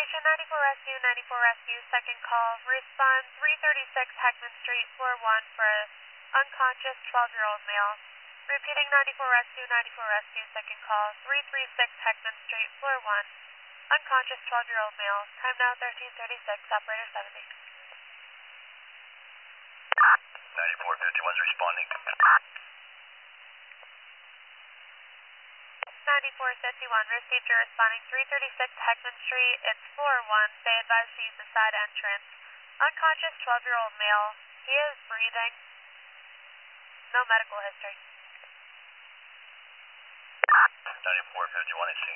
Station 94 Rescue, 94 Rescue, second call. Respond 336 Heckman Street, floor 1 for a unconscious 12-year-old male. Repeating 94 Rescue, 94 Rescue, second call. 336 Heckman Street, floor 1. Unconscious 12-year-old male. Time now 13:36. Operator 70. 9451 is responding. 9451, received your responding 336 Heckman Street. It's floor 1. They advise to use the side entrance. Unconscious 12-year-old male. He is breathing. No medical history. 9451 is seen.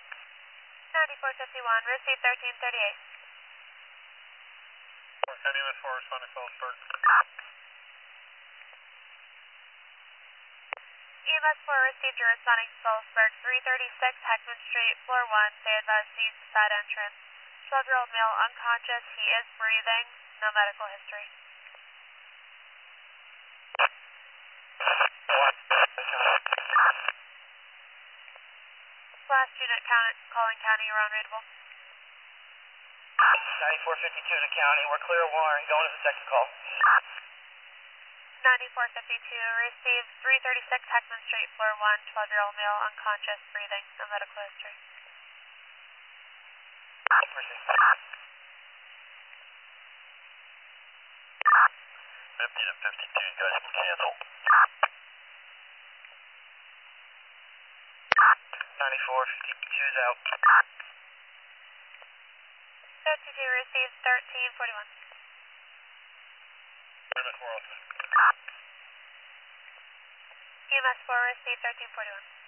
9451, received 1338. County MS4 responding Phillipsburg. EMS 4 received your responding to Phillipsburg, 336 Heckman Street, floor 1. They advise to use the side entrance. 12-year-old male unconscious. He is breathing. No medical history. Last unit, calling county, you're on readable. 9452 to county. We're clear of Warren. Going to the second call. 9452, received 336 Heckman Street, floor 1. 12-year-old male unconscious, breathing. No medical history. 50 to 52, you guys can cancel. 9452 is out. 52 received 1341. MS4 also. EMS 4 received 1341.